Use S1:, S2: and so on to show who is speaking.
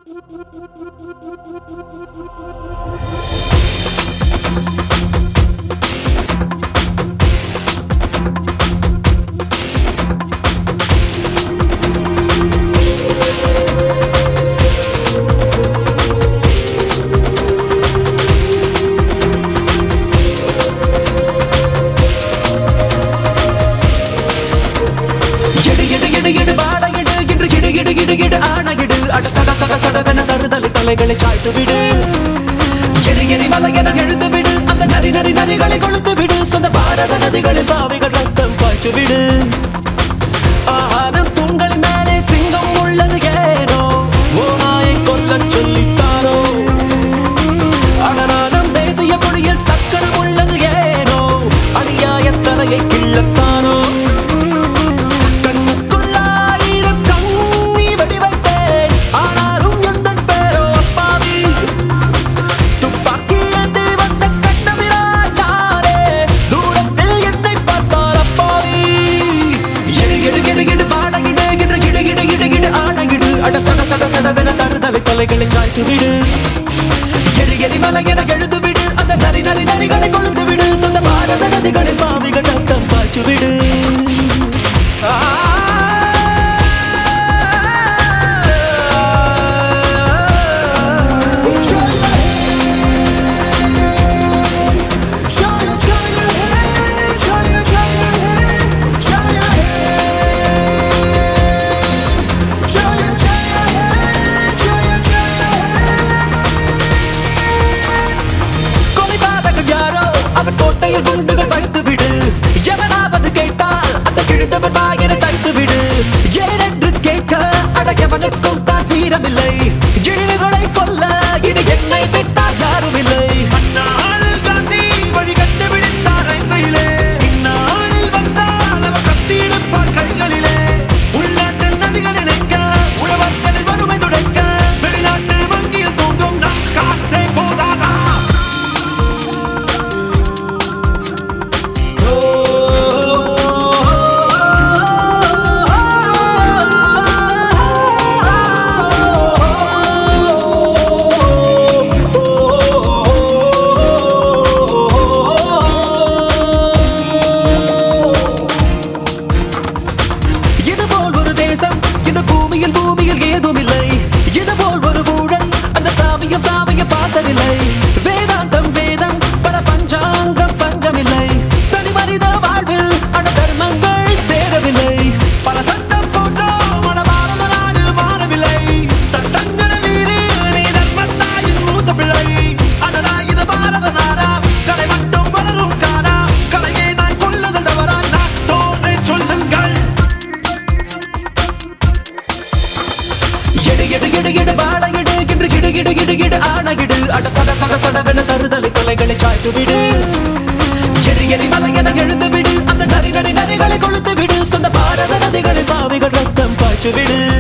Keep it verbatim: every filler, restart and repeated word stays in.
S1: சட சட சடவென தருதலை தலைகளை சாய்த்து விடு. எரி எரி மலையென எழுந்து விடு. அந்த நரி நரி நரிகளை கொழுத்து விடு. சொந்த பாரத நதிகளில் பாவிகள் ரத்தம் பாய்ச்சு விடு. ஆகாரம் தூண்களின் மேலே சிங்கம் உள்ளது ஏனோ ஓநாயை கொல்ல சொல்லித்தாரோ. அடனானம் தேசிய மொழியில் சக்கரம் உள்ளது ஏனோ அநியாய தலையை கிள்ளத்தானோ. சட சட சடவென தருதலை தலைகளை சாய்த்து விடு. எரி எரி மலையென எழுந்து விடு. அந்த நரி நரி நரிகளை கொழுந்து விடு. சொந்த பாரத நதிகளில் பாவிகள் ரத்தம் பாய்ச்சு விடு. கோட்டையில் குண்டுகள் வைத்து விடு. எவனாவது கேட்டால் அந்த கிழிந்தவன் வாயினை தைத்து விடு. ஏனென்று கேட்க அடையவனுக்கும் தான் தீரமில்லை. இழிவுகளை கொல்ல இது என்னை விட்டால் யாரும் இல்லை. அந்நாளில் காந்தி வழி கண்டு விடுத்தார் ஐசையிலே. இந்நாளில் வந்தால் அவர் கத்தி எடுப்பார் கைகளிலே. உள்நாட்டில் நதிகள் இணைக்க உழவர்களின் வறுமை துடைக்க வெளிநாட்டு வங்கியில் தூங்கும் நம் காசே போதாதா. இந்த பூமியில் பூமியில் ஏதும் இல்லை. இது போல் ஒரு ஊழல் அந்த சாமியும் சாமியும் பார்த்ததில்லை. வேதாந்தம் வேதம் பல பஞ்சாங்கம் பஞ்சமில்லை. தனி மனித வாழ்வில் அட தர்மங்கள் சேரவில்லை. பல சட்டம் போட்டோம் அட பாரத நாடு மாறவில்லை. சட்டங்களை மீறி நீ தர்மத்தாயின் மூத்த பிள்ளை. அடடா இது பாரத நாடா கலை மட்டும் வளரும் காடா. கலையை நான் கொள்ளுதல் தவறா நாட்டோரை சொல்லுங்கள். எடு எடு எடு எடு பாட எடு என்று இடு இடு இடு இடு ஆணையிடு. அட சட சட சடவென தருதலை தலைகளை சாய்த்து விடு. எரி எரி மலையென எழுந்து விடு. அந்த நரி நரி நரிகளை கொழுத்து விடு. சொந்த பாரத நதிகளில் பாவிகள் ரத்தம் பாய்ச்சு விடு.